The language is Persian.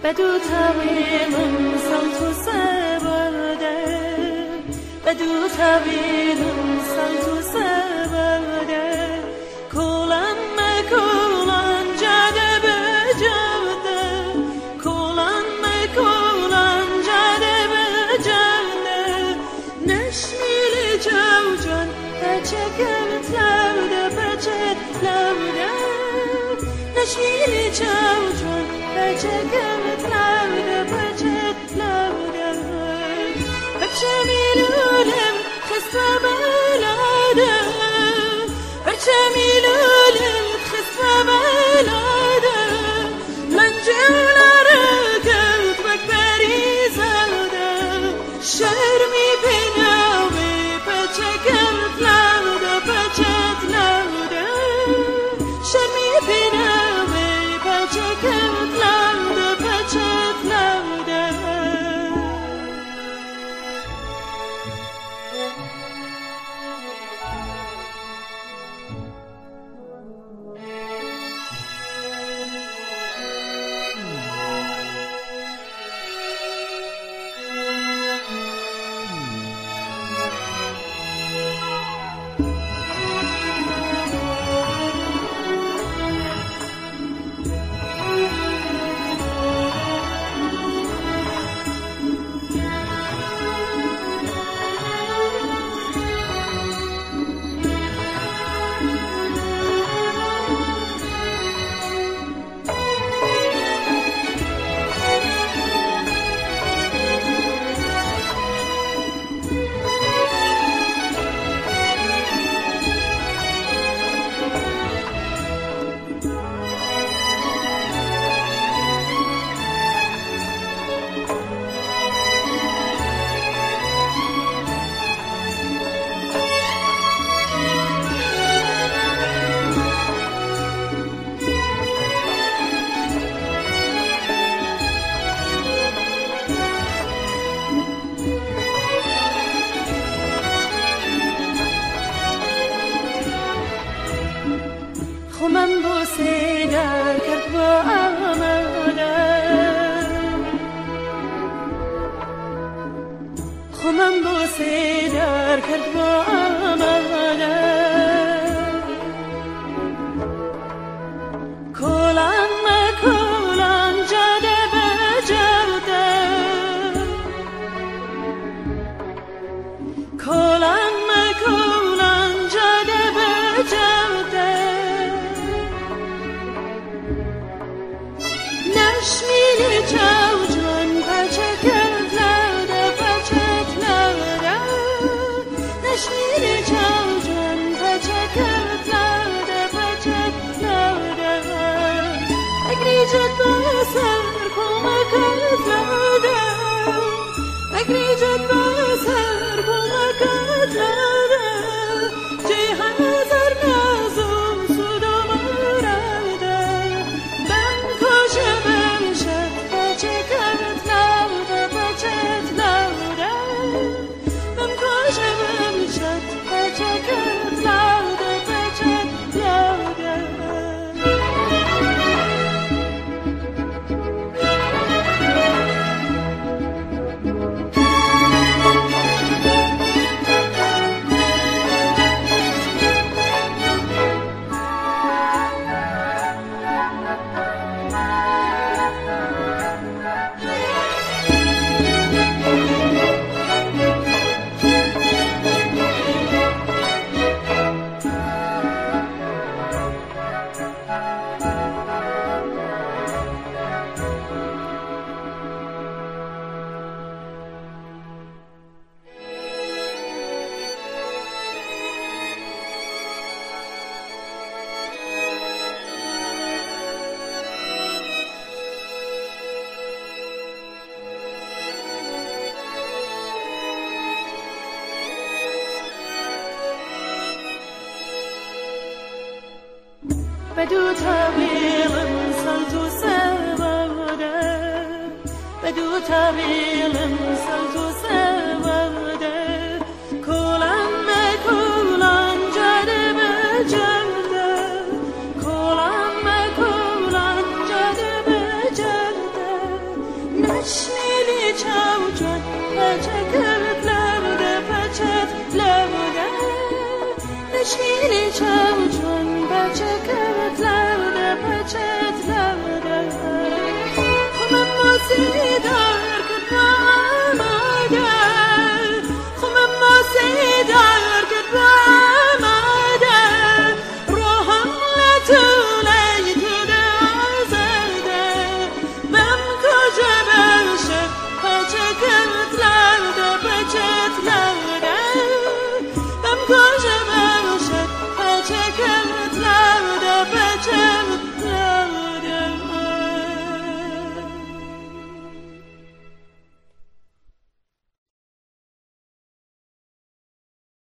بدو طويل صوت سبرده بدو طويل صوت سبرده كولن مكولن جده بجده كولن مكولن جده بجده نشمیل جوجان بچکم تلوده بچت لوده نشمیل جوجان بچکم تلوده بچت لوده بچمیلولم خسته بلاده بچمیلولم خسته بلاده من جلاره گرد بکبری زده شرمی بیناوی بچکم تلوده بچت لوده شرمی بیناوی بچکم تلوده بچت لوده خمم بوسه در کرد با آمده خمم بوسه در کرد با آمده کولن مکولن جده بجده کولن مکولن جده بجده نشمیل جوجان بچکت لوده بچت لوده نشمیل جوجان بچکت لوده بچت لوده اگریجت بسر کمکت لوده اگریجت بسر کمکت لوده جیهن زر نازم سودم رده من کشم شد بچکت لوده بچت لوده من کشم شد بچکت لوده بچت لوده بدو طويل صوت سبرده بدو طويل صوت سبرده كولن مكولن جده بجده كولن مكولن جده بجده چاوچون بچکت لبوده بچت لبوده نشینی چاوچون بچکت